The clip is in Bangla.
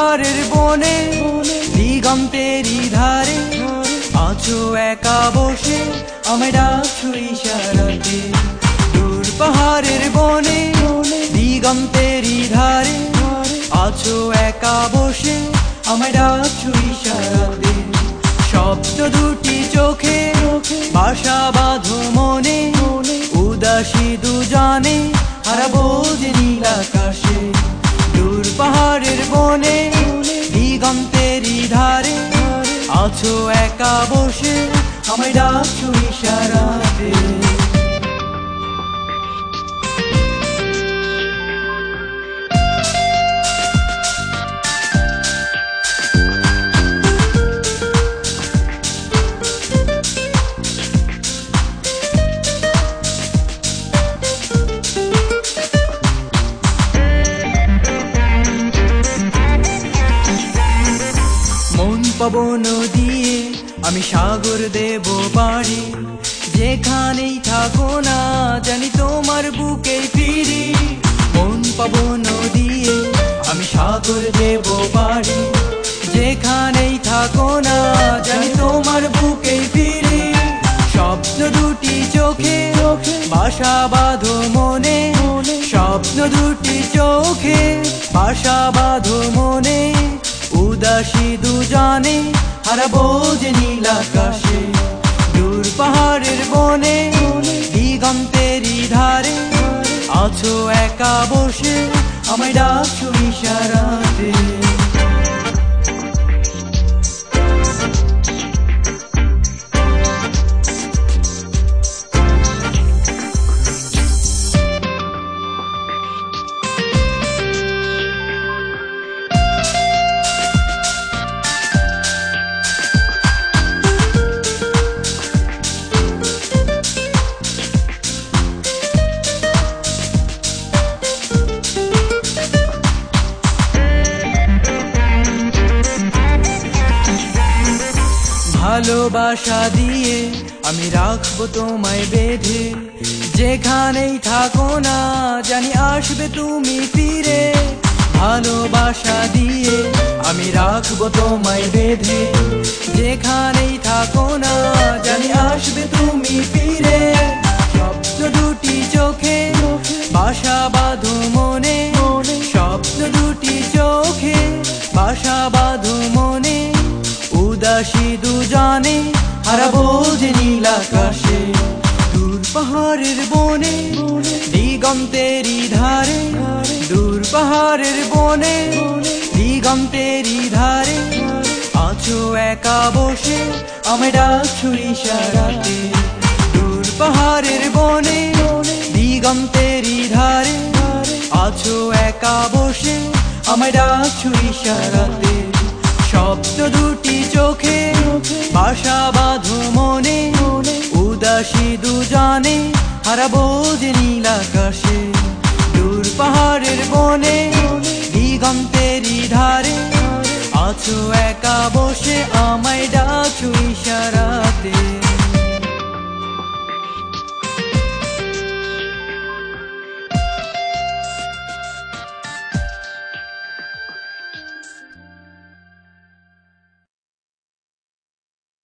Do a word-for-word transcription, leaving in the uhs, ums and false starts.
পাহাড়ের বনে দিগন্তেরই ধারে আছো একা বসে আমায় ডাকছো ইশারাতে। দূর পাহাড়ের বনে দিগন্তেরই ধারে আছো একা বসে আমায় ডাকছো ইশারাতে। শব্দ দুটি চোখে বাসা বাঁধো মনে উদাসী দুজনে হারাবো যে নীল আকাশে। দূর পাহাড়ের বনে দিগন্তেরই ধারে আছো একা বসে আমায় ডাকছো ইশারাতে। পবন দিয়ে আমি সাগর দেব পারি, যেখানেই থাকো না জানি তোমার বুকে ফিরি। মন পবন দিয়ে আমি সাগর দেব পারি, যেখানেই থাকো না জানি তোমার বুকে ফিরি। স্বপ্ন দুটি চোখে বাসা বাঁধো মনে, স্বপ্ন দুটি চোখে বাসা বাঁধো মনে উদাসী দুজনে হারাবো যে নীল আকাশে। দূর পাহাড়ের বনে দিগন্তেরই ধারে আছো একা বসে আমায় ডাকছো ইশারাতে। ভালোবাসা দিয়ে আমি রাখবো তোমায় বেঁধে, যেখানেই থাকো না জানি আসবে তুমি ফিরে। ভালোবাসা দিয়ে আমি রাখবো তোমায় বেঁধে, যেখানেই থাকো না জানি আসবে তুমি ফিরে। স্বপ্ন দুটি চোখে বাসা বাঁধো মনে, স্বপ্ন দুটি চোখে বাসা বাঁধো মনে উদাসী দুজনে হারাবো যে নীল আকাশে। দূর পাহাড়ের বনে দিগন্তেরই ধারে, দূর পাহাড়ের বনে দিগন্তেরই ধারে আছো একা বসে আমায় ডাকছো ইশারাতে। দূর পাহাড়ের বনে দিগন্তেরই ধারে আছো একা বসে আমায় ডাকছো ইশারাতে। স্বপ্ন দুটি চোখে বাসা বাঁধো মনে উদাসী দুজনে হারাবো যে নীল আকাশে। দূর পাহাড়ের বনে দিগন্তেরই ধারে আছো একা বসে আমায় ডাকছো